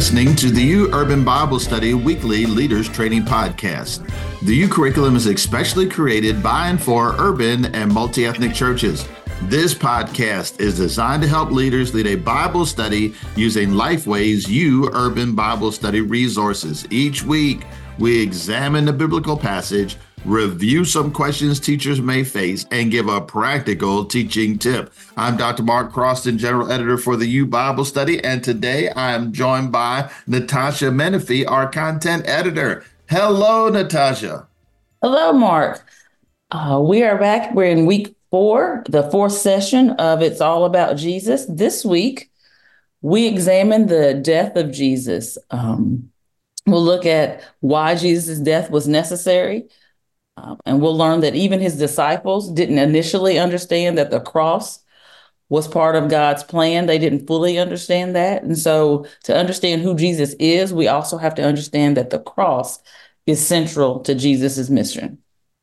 listening to the U Urban Bible Study Weekly Leaders Training Podcast. The U curriculum is especially created by and for urban and multi-ethnic churches. This podcast is designed to help leaders lead a Bible study using Lifeway's U Urban Bible Study resources. Each week, we examine the biblical passage, review some questions teachers may face, and give a practical teaching tip. I'm Dr. Mark Croston, General Editor for the U Bible Study, and today I am joined by Natasha Menifee, our Content Editor. Hello, Natasha. Hello, Mark. We are back. We're in week 4, the 4th session of It's All About Jesus. This week, we examine the death of Jesus. We'll look at why Jesus' death was necessary. And we'll learn that even his disciples didn't initially understand that the cross was part of God's plan. They didn't fully understand that. And so to understand who Jesus is, we also have to understand that the cross is central to Jesus' mission.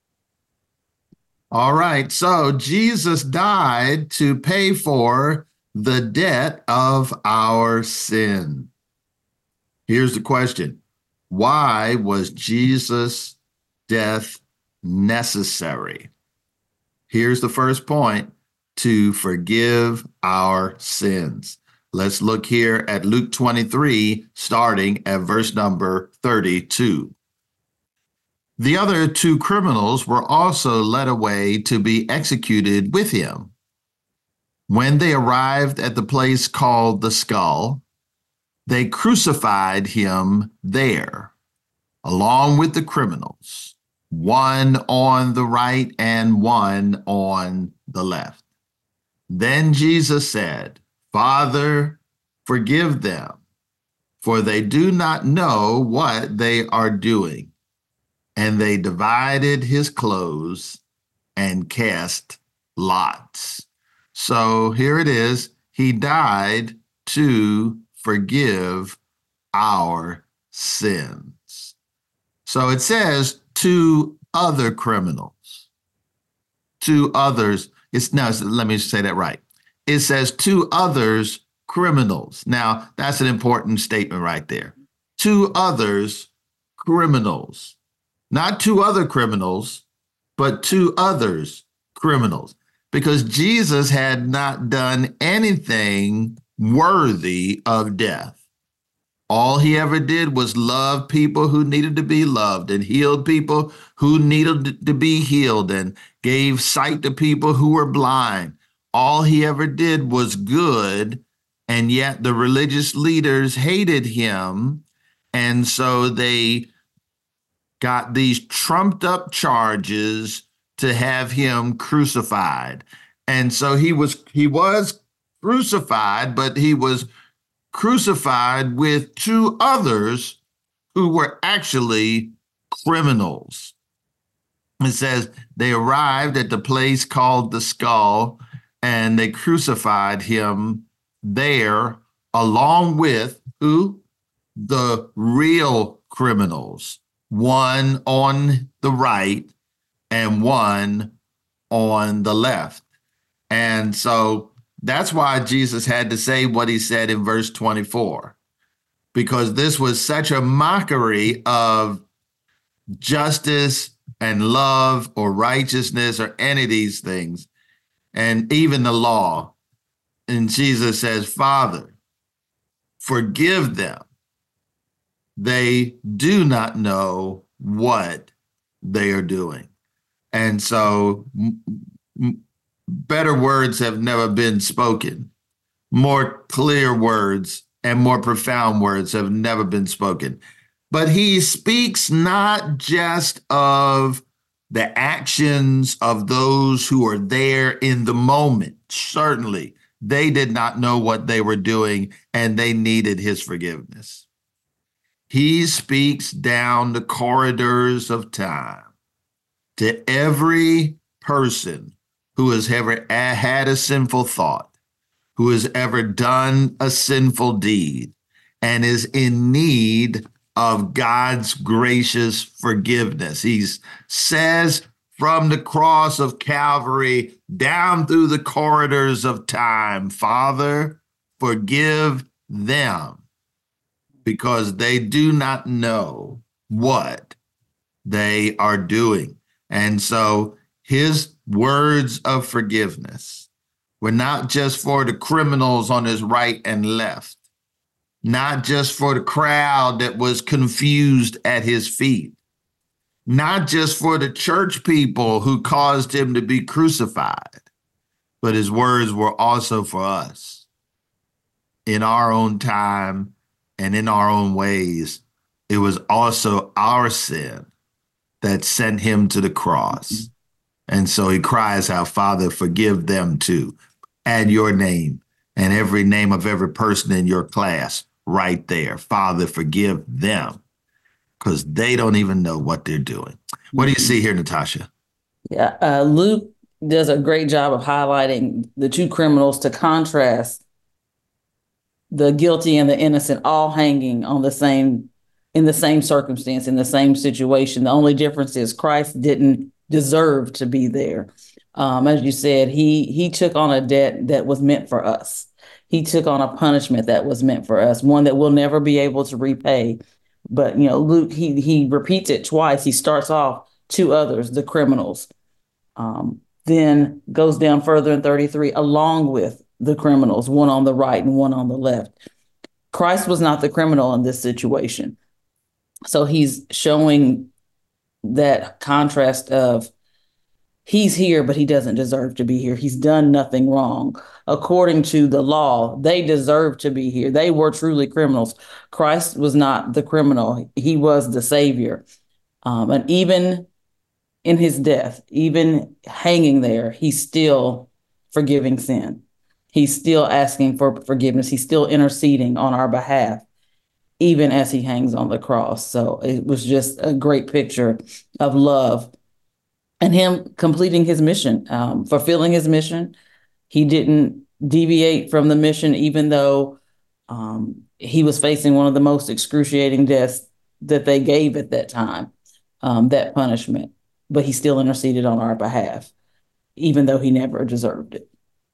All right. So Jesus died to pay for the debt of our sin. Here's the question. Why was Jesus' death necessary? Here's the first point: to forgive our sins. Let's look here at Luke 23, starting at verse number 32. The other 2 criminals were also led away to be executed with him. When they arrived at the place called the Skull, they crucified him there, along with the criminals, one on the right and one on the left. Then Jesus said, "Father, forgive them, for they do not know what they are doing." And they divided his clothes and cast lots. So here it is. He died to forgive our sins. So it says 2 other criminals. 2 others. Let me say that right. It says 2 others criminals. Now, that's an important statement right there. 2 others criminals. Not 2 other criminals, but 2 others criminals. Because Jesus had not done anything worthy of death. All he ever did was love people who needed to be loved, and healed people who needed to be healed, and gave sight to people who were blind. All he ever did was good, and yet the religious leaders hated him, and so they got these trumped up charges to have him crucified. And so he was crucified, but he was crucified with 2 others who were actually criminals. It says they arrived at the place called the Skull, and they crucified him there along with who? The real criminals. One on the right and one on the left. And so that's why Jesus had to say what he said in verse 24, because this was such a mockery of justice and love or righteousness or any of these things, and even the law. And Jesus says, "Father, forgive them. They do not know what they are doing." And so better words have never been spoken. More clear words and more profound words have never been spoken. But he speaks not just of the actions of those who are there in the moment. Certainly, they did not know what they were doing, and they needed his forgiveness. He speaks down the corridors of time to every person who has ever had a sinful thought, who has ever done a sinful deed, and is in need of God's gracious forgiveness. He says from the cross of Calvary down through the corridors of time, "Father, forgive them, because they do not know what they are doing. And so his words of forgiveness were not just for the criminals on his right and left, not just for the crowd that was confused at his feet, not just for the church people who caused him to be crucified, but his words were also for us in our own time and in our own ways. It was also our sin that sent him to the cross. And so he cries out, Father, forgive them too. Add your name and every name of every person in your class right there. Father, forgive them, because they don't even know what they're doing. What do you see here, Natasha? Yeah, Luke does a great job of highlighting the two criminals to contrast the guilty and the innocent all hanging on the same, in the same circumstance, in the same situation. The only difference is Christ didn't deserve to be there. As you said, he took on a debt that was meant for us. He took on a punishment that was meant for us, one that we'll never be able to repay. But Luke, he repeats it twice. He starts off two others, the criminals, then goes down further in 33, along with the criminals, one on the right and one on the left. Christ was not the criminal in this situation. So he's showing that contrast of he's here, but he doesn't deserve to be here. He's done nothing wrong. According to the law, they deserve to be here. They were truly criminals. Christ was not the criminal. He was the Savior. And even in his death, even hanging there, he's still forgiving sin. He's still asking for forgiveness. He's still interceding on our behalf, even as he hangs on the cross. So it was just a great picture of love and him completing his mission, fulfilling his mission. He didn't deviate from the mission, even though he was facing one of the most excruciating deaths that they gave at that time, that punishment. But he still interceded on our behalf, even though he never deserved it.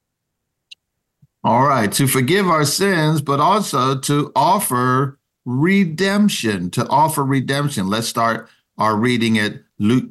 All right, to forgive our sins, but also to offer redemption, Let's start our reading at Luke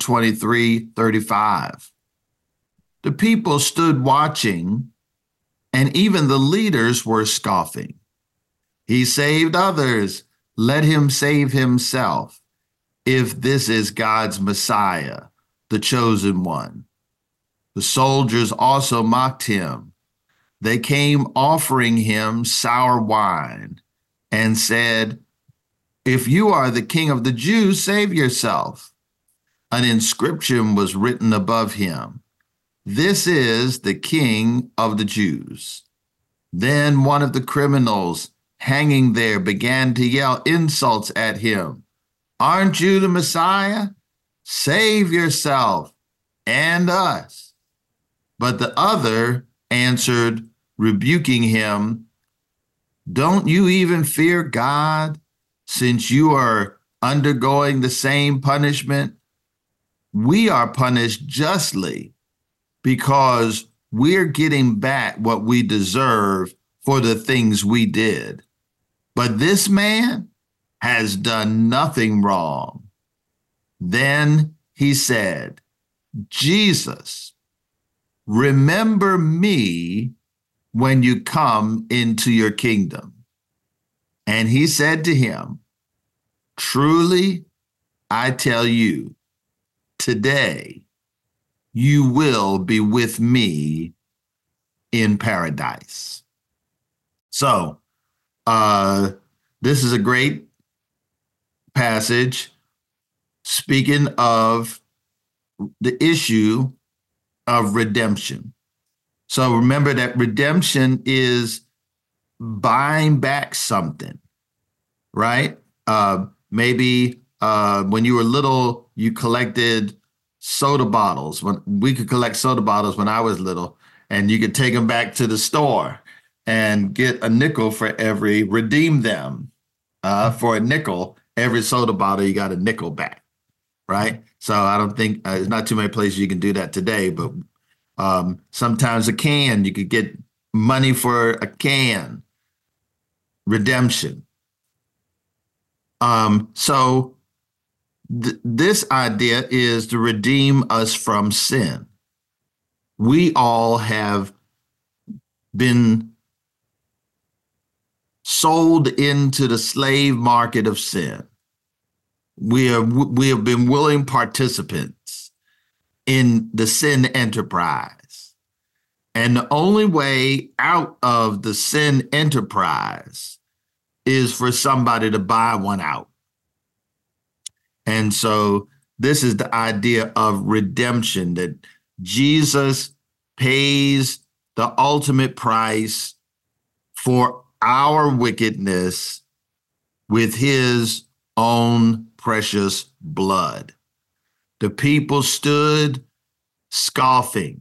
23:35. The people stood watching, and even the leaders were scoffing. He saved others, let him save himself, if this is God's Messiah, the chosen one. The soldiers also mocked him. They came offering him sour wine and said, "If you are the king of the Jews, save yourself." An inscription was written above him, "This is the King of the Jews." Then one of the criminals hanging there began to yell insults at him. "Aren't you the Messiah? Save yourself and us." But the other answered, rebuking him, "Don't you even fear God, since you are undergoing the same punishment? We are punished justly because we're getting back what we deserve for the things we did. But this man has done nothing wrong." Then he said, "Jesus, remember me when you come into your kingdom." And he said to him, "Truly, I tell you, today you will be with me in paradise." So, this is a great passage speaking of the issue of redemption. So remember that redemption is buying back something, right? Maybe when you were little, you collected soda bottles. When we could collect soda bottles when I was little, and you could take them back to the store and get a nickel for redeem them for a nickel. Every soda bottle, you got a nickel back, right? So I don't think there's not too many places you can do that today, but sometimes a can, you could get money for a can. Redemption. So this idea is to redeem us from sin. We all have been sold into the slave market of sin. We have been willing participants in the sin enterprise. And the only way out of the sin enterprise is for somebody to buy one out. And so this is the idea of redemption, that Jesus pays the ultimate price for our wickedness with his own precious blood. The people stood scoffing.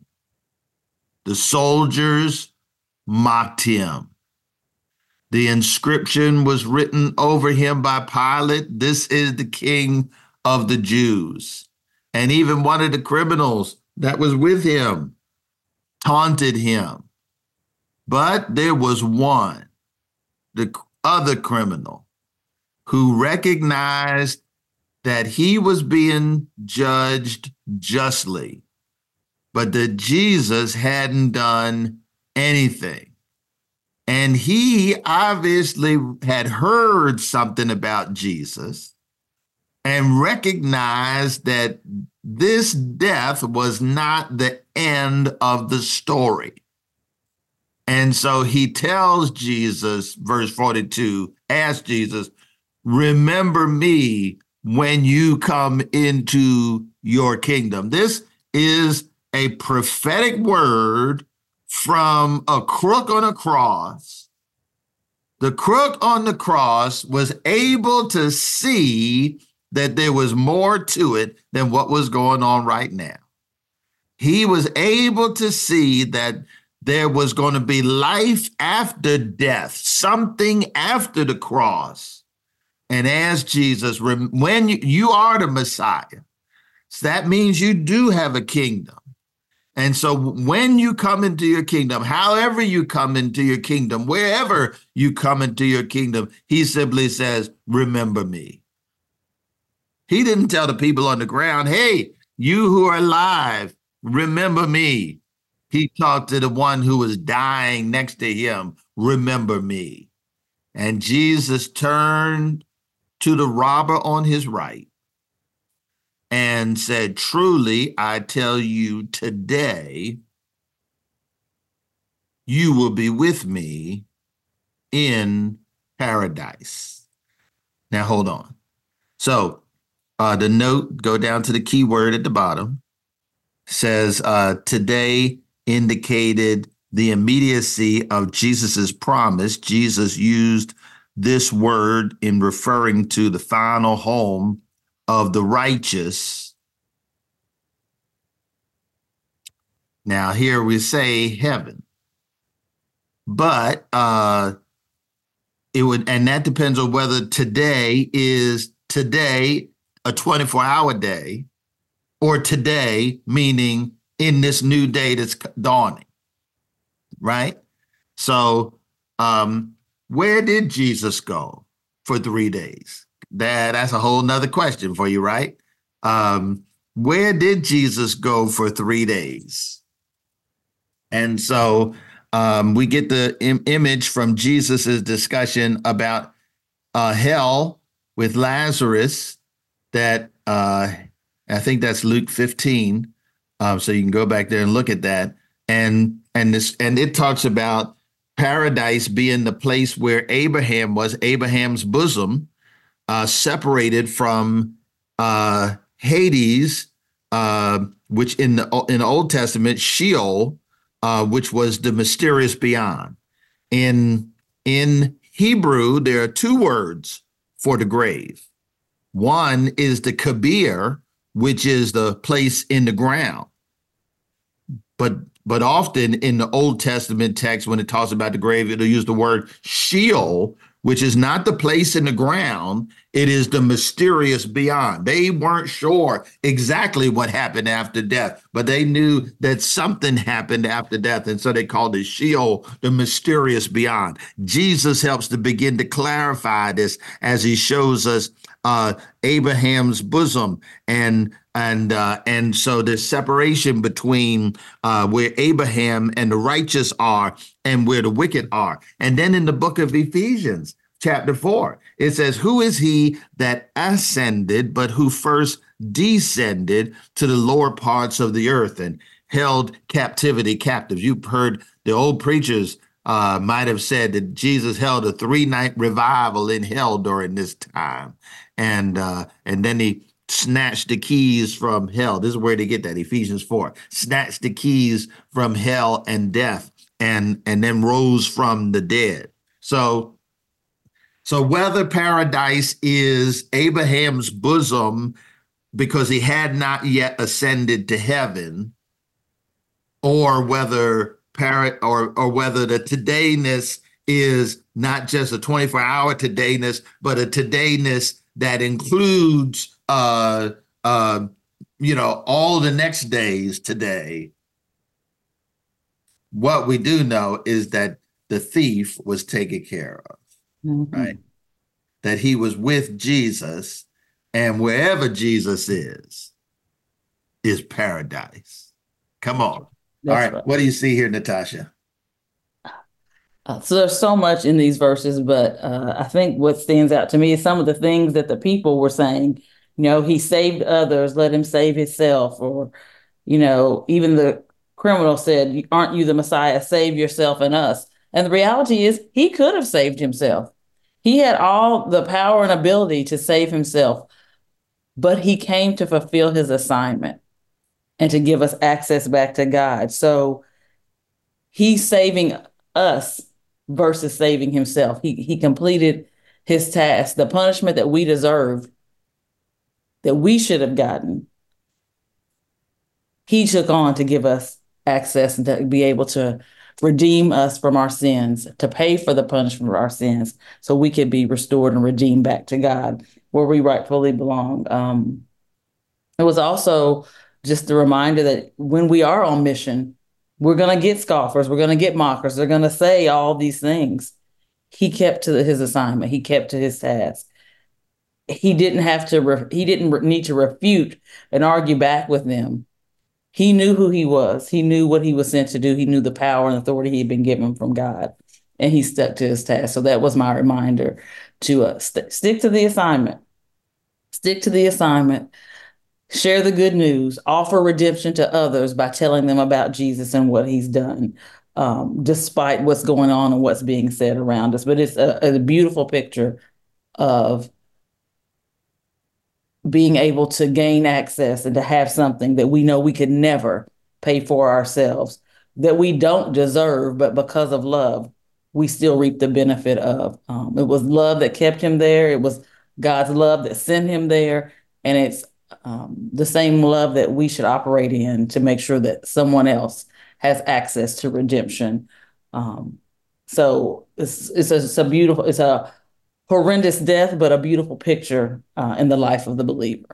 The soldiers mocked him. The inscription was written over him by Pilate, "This is the King of the Jews." And even one of the criminals that was with him taunted him. But there was one, the other criminal, who recognized that he was being judged justly, but that Jesus hadn't done anything. And he obviously had heard something about Jesus and recognized that this death was not the end of the story. And so he tells Jesus, verse 42, asks Jesus, "Remember me when you come into your kingdom." This is a prophetic word from a crook on a cross. The crook on the cross was able to see that there was more to it than what was going on right now. He was able to see that there was going to be life after death, something after the cross. And as Jesus, when you are the Messiah, so that means you do have a kingdom. And so when you come into your kingdom, however you come into your kingdom, wherever you come into your kingdom, he simply says, "Remember me." He didn't tell the people on the ground, "Hey, you who are alive, remember me." He talked to the one who was dying next to him, "Remember me." And Jesus turned to the robber on his right and said, "Truly, I tell you today, you will be with me in paradise." Now, hold on. So the note, go down to the key word at the bottom, says today indicated the immediacy of Jesus's promise. Jesus used this word in referring to the final home of the righteous. Now here we say heaven, but it would, and that depends on whether today is today a 24-hour day, or today meaning in this new day that's dawning, right? So where did Jesus go for 3 days? That's a whole nother question for you, right? Where did Jesus go for 3 days? And so we get the image from Jesus's discussion about hell with Lazarus, that I think that's Luke 15. So you can go back there and look at that. And it talks about paradise being the place where Abraham was, Abraham's bosom, separated from Hades, which in the Old Testament, Sheol, which was the mysterious beyond. In Hebrew, there are two words for the grave. One is the Kabir, which is the place in the ground. But often in the Old Testament text, when it talks about the grave, it'll use the word Sheol, which is not the place in the ground. It is the mysterious beyond. They weren't sure exactly what happened after death, but they knew that something happened after death. And so they called it Sheol, the mysterious beyond. Jesus helps to begin to clarify this as he shows us Abraham's bosom and so there's separation between where Abraham and the righteous are and where the wicked are. And then in the book of Ephesians, chapter 4, it says, who is he that ascended, but who first descended to the lower parts of the earth and held captivity captive? You've heard the old preachers might have said that Jesus held a 3-night revival in hell during this time. And then he snatched the keys from hell. This is where they get that, Ephesians 4. Snatched the keys from hell and death and then rose from the dead. So whether paradise is Abraham's bosom because he had not yet ascended to heaven, or whether whether the todayness is not just a 24-hour todayness, but a todayness that includes all the next days today. What we do know is that the thief was taken care of. Mm-hmm. Right? That he was with Jesus, and wherever Jesus is paradise. Come on. That's all right. What do you see here, Natasha? So there's so much in these verses, but I think what stands out to me is some of the things that the people were saying. He saved others, let him save himself. Or, even the criminal said, aren't you the Messiah? Save yourself and us. And the reality is he could have saved himself. He had all the power and ability to save himself, but he came to fulfill his assignment and to give us access back to God. So he's saving us versus saving himself. He completed his task. The punishment that we deserved, that we should have gotten, he took on to give us access and to be able to redeem us from our sins, to pay for the punishment of our sins so we could be restored and redeemed back to God where we rightfully belong. It was also just a reminder that when we are on mission, we're going to get scoffers, we're going to get mockers, they're going to say all these things. He kept to his assignment. He kept to his task. He didn't need to refute and argue back with them. He knew who he was. He knew what he was sent to do. He knew the power and authority he had been given from God, and he stuck to his task. So that was my reminder to stick to the assignment. Stick to the assignment. Share the good news. Offer redemption to others by telling them about Jesus and what he's done, despite what's going on and what's being said around us. But it's a beautiful picture of being able to gain access and to have something that we know we could never pay for ourselves, that we don't deserve, but because of love, we still reap the benefit of. It was love that kept him there. It was God's love that sent him there. And it's the same love that we should operate in to make sure that someone else has access to redemption. So it's a horrendous death, but a beautiful picture in the life of the believer.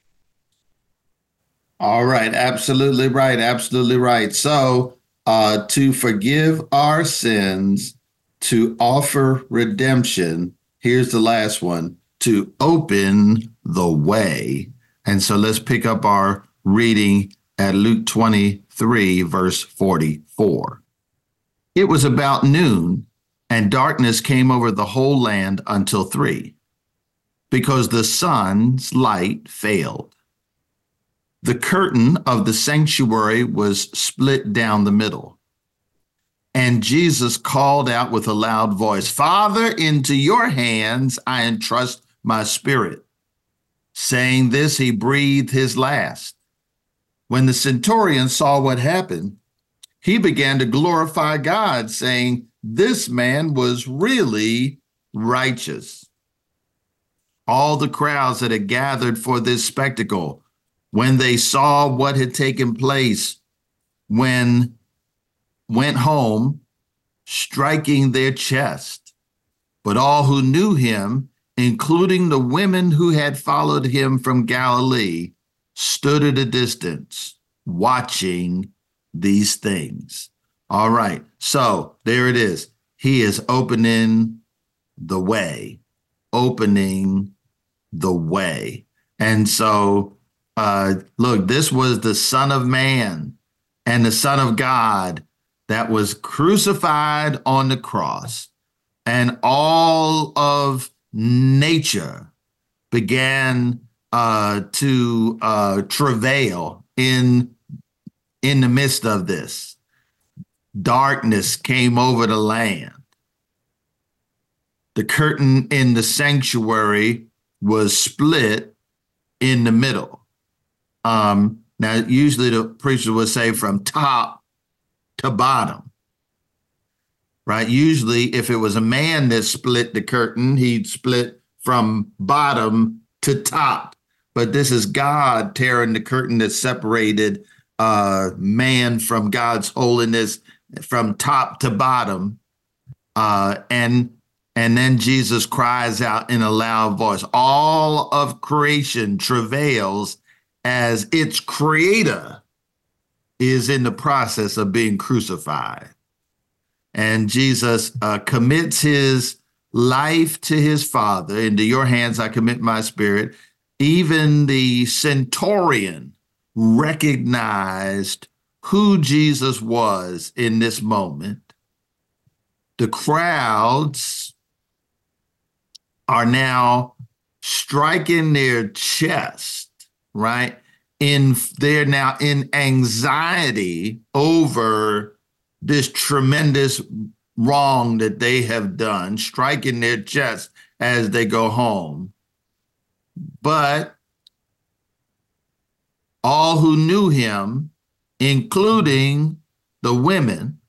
All right. Absolutely right. Absolutely right. So to forgive our sins, to offer redemption, here's the last one, to open the way. And so let's pick up our reading at Luke 23, verse 44. It was about noon, and darkness came over the whole land until 3, because the sun's light failed. The curtain of the sanctuary was split down the middle. And Jesus called out with a loud voice, "Father, into your hands I entrust my spirit." Saying this, he breathed his last. When the centurion saw what happened, he began to glorify God, saying, "This man was really righteous." All the crowds that had gathered for this spectacle, when they saw what had taken place, went home striking their chest. But all who knew him including the women who had followed him from Galilee, stood at a distance watching these things. All right, so there it is. He is opening the way, opening the way. And so, look, this was the Son of Man and the Son of God that was crucified on the cross, and all of nature began to travail in the midst of this. Darkness came over the land. The curtain in the sanctuary was split in the middle. Now, usually the preacher would say from top to bottom, right? Usually, if it was a man that split the curtain, he'd split from bottom to top. But this is God tearing the curtain that separated man from God's holiness from top to bottom. And then Jesus cries out in a loud voice, all of creation travails as its creator is in the process of being crucified. And Jesus commits his life to his Father. Into your hands I commit my spirit. Even the centurion recognized who Jesus was in this moment. The crowds are now striking their chest, right? They're now in anxiety over this tremendous wrong that they have done, striking their chest as they go home. But all who knew him, including the women,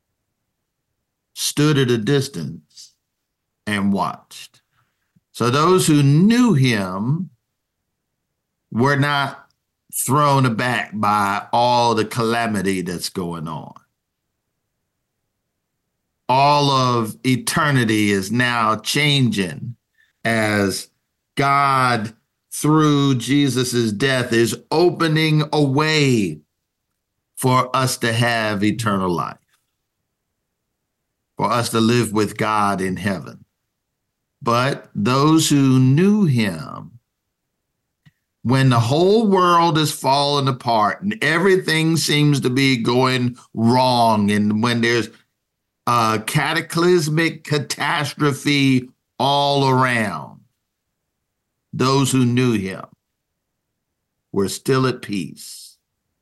stood at a distance and watched. So those who knew him were not thrown aback by all the calamity that's going on. All of eternity is now changing as God, through Jesus's death, is opening a way for us to have eternal life, for us to live with God in heaven. But those who knew him, when the whole world is falling apart and everything seems to be going wrong, and when there's cataclysmic catastrophe all around, those who knew him were still at peace,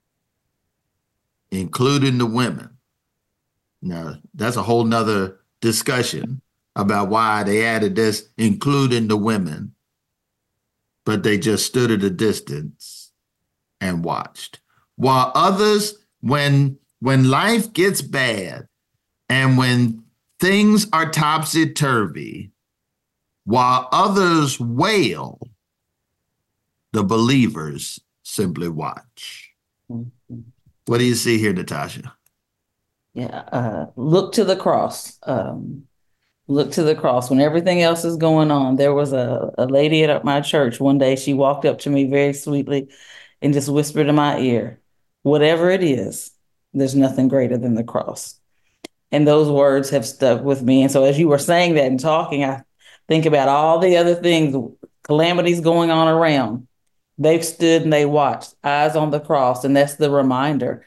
including the women. Now, that's a whole nother discussion about why they added this, including the women, but they just stood at a distance and watched. While others, when life gets bad and when things are topsy-turvy, while others wail, the believers simply watch. Mm-hmm. What do you see here, Natasha? Yeah, look to the cross. Look to the cross. When everything else is going on, there was a lady at my church one day. She walked up to me very sweetly and just whispered in my ear, whatever it is, there's nothing greater than the cross. And those words have stuck with me. And so as you were saying that and talking, I think about all the other things, calamities going on around. They've stood and they watched, eyes on the cross. And that's the reminder.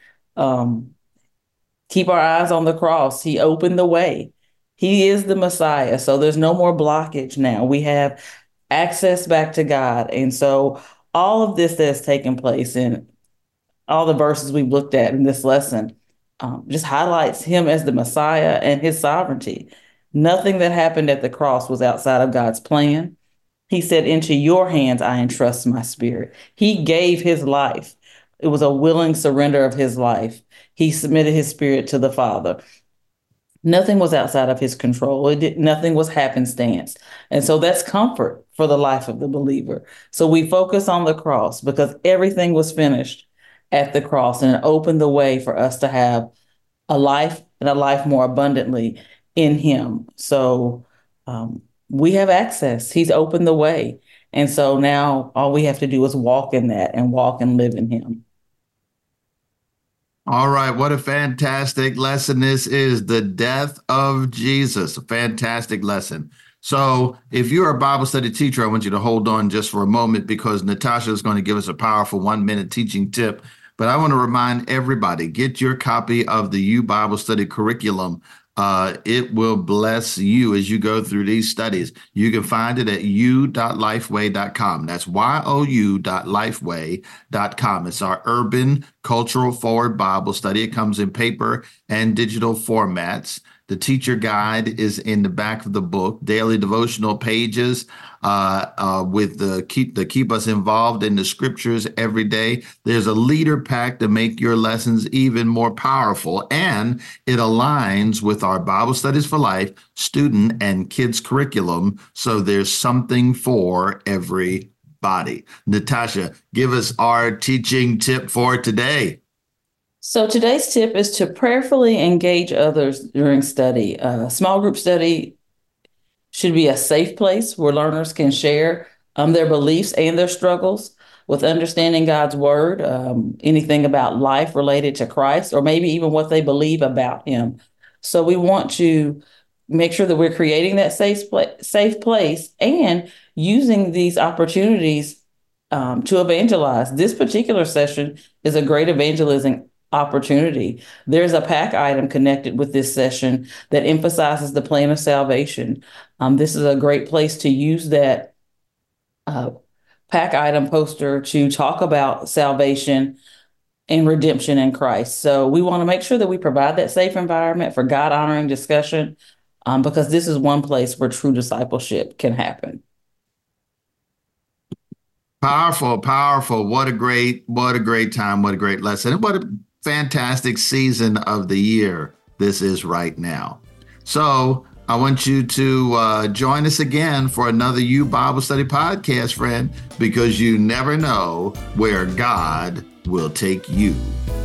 Keep our eyes on the cross. He opened the way. He is the Messiah. So there's no more blockage now. We have access back to God. And so all of this that has taken place in all the verses we've looked at in this lesson just highlights him as the Messiah and his sovereignty. Nothing that happened at the cross was outside of God's plan. He said, into your hands I entrust my spirit. He gave his life. It was a willing surrender of his life. He submitted his spirit to the Father. Nothing was outside of his control. Nothing was happenstance. And so that's comfort for the life of the believer. So we focus on the cross because everything was finished at the cross, and it opened the way for us to have a life and a life more abundantly in him. So we have access. He's opened the way. And so now all we have to do is walk in that and walk and live in him. All right, what a fantastic lesson this is, the death of Jesus, a fantastic lesson. So if you're a Bible study teacher, I want you to hold on just for a moment because Natasha is going to give us a powerful 1-minute teaching tip. But I want to remind everybody, get your copy of the U Bible Study curriculum. It will bless you as you go through these studies. You can find it at u.lifeway.com. That's you.lifeway.com. It's our urban cultural forward Bible study. It comes in paper and digital formats. The teacher guide is in the back of the book, daily devotional pages with the keep us involved in the scriptures every day. There's a leader pack to make your lessons even more powerful, and it aligns with our Bible Studies for Life student and kids curriculum. So there's something for everybody. Natasha, give us our teaching tip for today. So today's tip is to prayerfully engage others during study. Small group study should be a safe place where learners can share their beliefs and their struggles with understanding God's word, anything about life related to Christ, or maybe even what they believe about him. So we want to make sure that we're creating that safe place and using these opportunities to evangelize. This particular session is a great evangelism opportunity. There's a pack item connected with this session that emphasizes the plan of salvation. This is a great place to use that pack item poster to talk about salvation and redemption in Christ. So we want to make sure that we provide that safe environment for God-honoring discussion because this is one place where true discipleship can happen. Powerful, powerful. What a great time. What a great lesson. And what a fantastic season of the year this is right now. So I want you to join us again for another U Bible Study podcast, friend, because you never know where God will take you.